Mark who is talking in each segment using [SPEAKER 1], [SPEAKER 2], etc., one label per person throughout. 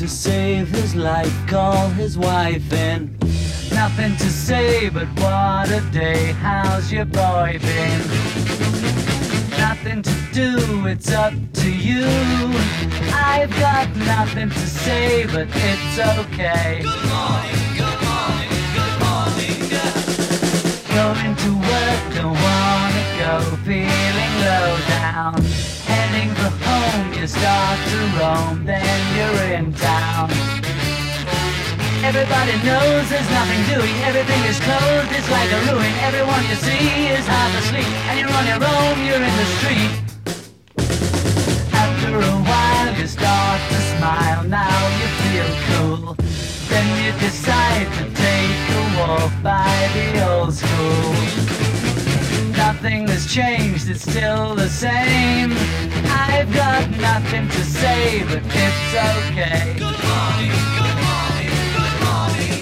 [SPEAKER 1] to save his life, call his wife in. Nothing to say, but what a day, how's your boy been? Nothing to do, it's up to you. I've got nothing to say, but it's okay.
[SPEAKER 2] Good morning, good morning, good morning.
[SPEAKER 1] Going to work, don't wanna go, feeling low down. Heading for home, you start to roam, then you're in town. Everybody knows there's nothing doing, everything is closed, it's like a ruin. Everyone you see is half asleep, and you're on your own, you're in the street. After a while you start to smile, now you feel cool. Then you decide to take a walk by the old school. Nothing has changed, it's still the same. I've got nothing to say, but it's okay.
[SPEAKER 2] Good morning, good morning, good morning.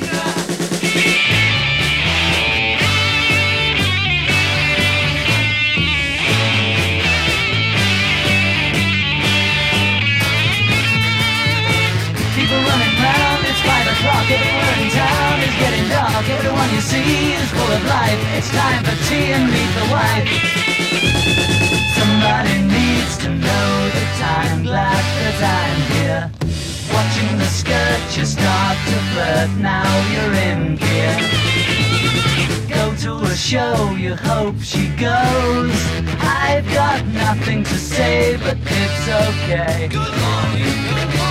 [SPEAKER 1] People running round, it's 5 o'clock. Everywhere in town is getting dark. Everyone you see is full of life. It's time for tea and meet the wife. Somebody needs to know the time. Glad that I'm here. Watching the skirt, you start to flirt. Now you're in gear. Go to a show, you hope she goes. I've got nothing to say, but it's okay.
[SPEAKER 2] Good morning, good morning.